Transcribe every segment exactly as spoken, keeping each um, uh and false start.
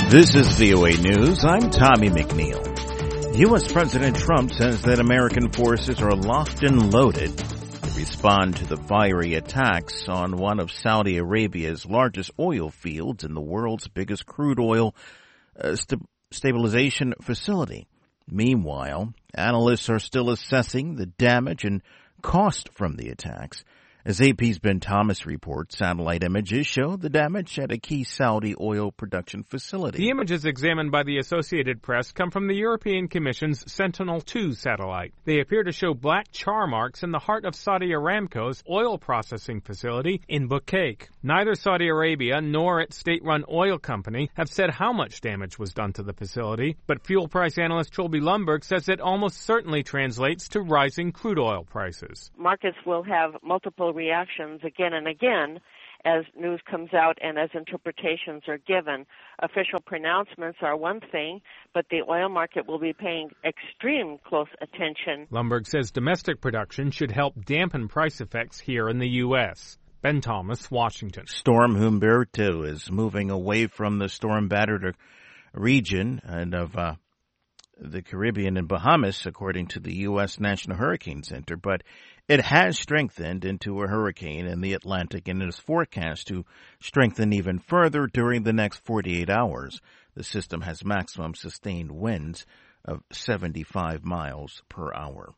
This is V O A News. I'm Tommy McNeil. U S. President Trump says that American forces are locked and loaded to respond to the fiery attacks on one of Saudi Arabia's largest oil fields and the world's biggest crude oil uh, st- stabilization facility. Meanwhile, analysts are still assessing the damage and cost from the attacks. As A P's Ben Thomas reports, satellite images show the damage at a key Saudi oil production facility. The images examined by the Associated Press come from the European Commission's Sentinel two satellite. They appear to show black char marks in the heart of Saudi Aramco's oil processing facility in Bukaik. Neither Saudi Arabia nor its state-run oil company have said how much damage was done to the facility, but fuel price analyst Trilby Lundberg says it almost certainly translates to rising crude oil prices. Markets will have multiple reactions again and again as news comes out and as interpretations are given. Official pronouncements are one thing, but the oil market will be paying extreme close attention. Lundberg says domestic production should help dampen price effects here in the U S. Ben Thomas, Washington. Storm Humberto is moving away from the storm-battered region and of uh, the Caribbean and Bahamas, according to the U S. National Hurricane Center, but it has strengthened into a hurricane in the Atlantic and is forecast to strengthen even further during the next forty-eight hours. The system has maximum sustained winds of seventy-five miles per hour.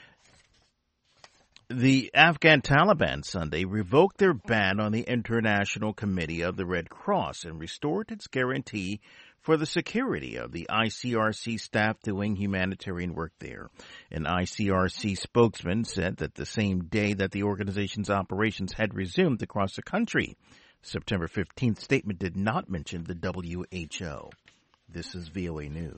The Afghan Taliban Sunday revoked their ban on the International Committee of the Red Cross and restored its guarantee for the security of the I C R C staff doing humanitarian work there. An I C R C spokesman said that the same day that the organization's operations had resumed across the country. September fifteenth statement did not mention the W H O. This is V O A News.